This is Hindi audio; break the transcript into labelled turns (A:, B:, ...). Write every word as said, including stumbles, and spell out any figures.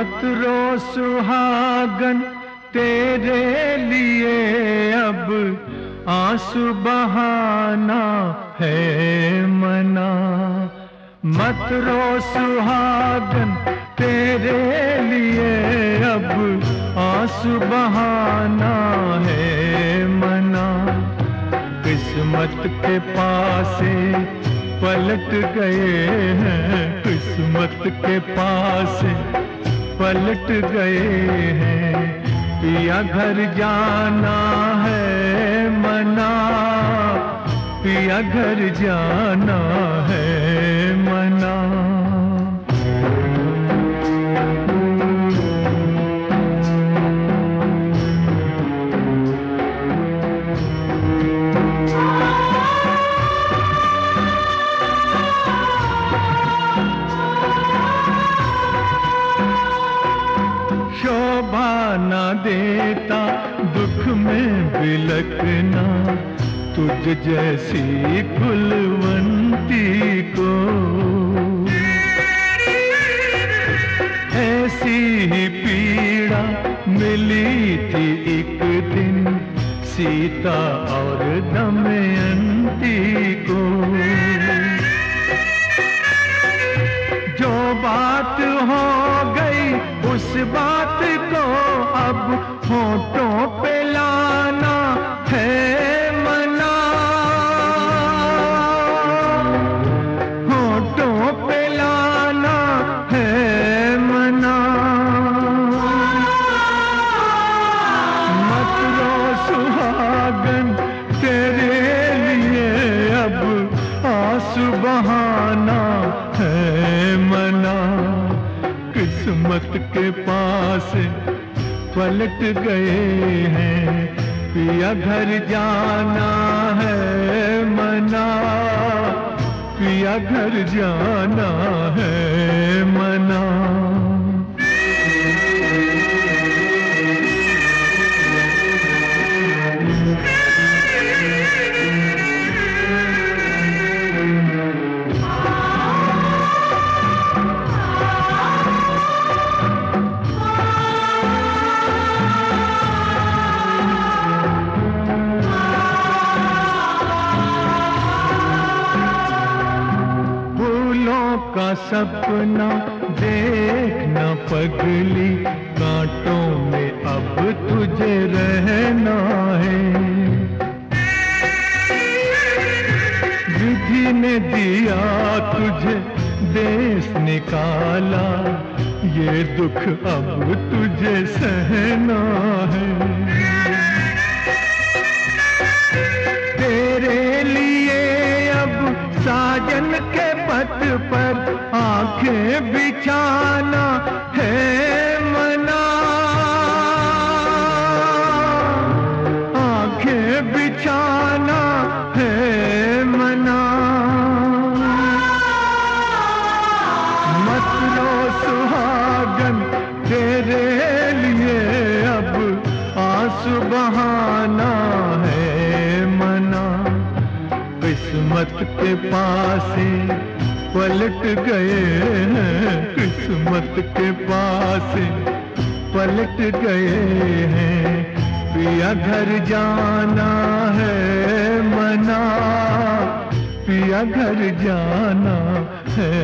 A: मत रो सुहागन तेरे लिए अब आंसू बहाना है मना। मत रो सुहागन तेरे लिए अब आंसू बहाना है मना। किस्मत के पासे पलट गए हैं, किस्मत के पासे पलट गए हैं। पिया घर जाना है मना, पिया घर जाना है मना। शोभा न देता दुख में बिलकना, तुझ जैसी फुलवंती को। ऐसी ही पीड़ा मिली थी एक दिन सीता और दमयंती को। जो बात हो गई उस बात को अब होठों पे लाना है मना। होठों पे लाना है मना। मत रो सुहागन तेरे लिए अब आंसू बहाना है मना। किस्मत के पास पलट गए हैं, पिया घर जाना है मना, पिया घर जाना है मना। का सपना देखना पगली, कांटों में अब तुझे रहना है। विधि ने दिया तुझे देश निकाला, ये दुख अब तुझे सहना है। तेरे लिए अब साजन के पथ पर आंखें बिछाना है मना। आंखें बिछाना है मना। मत रो सुहागन तेरे लिए अब आंसू बहाना है मना। किस्मत के पासे पलट गए हैं, किस्मत के पासे पलट गए हैं। पिया घर जाना है मना, पिया घर जाना है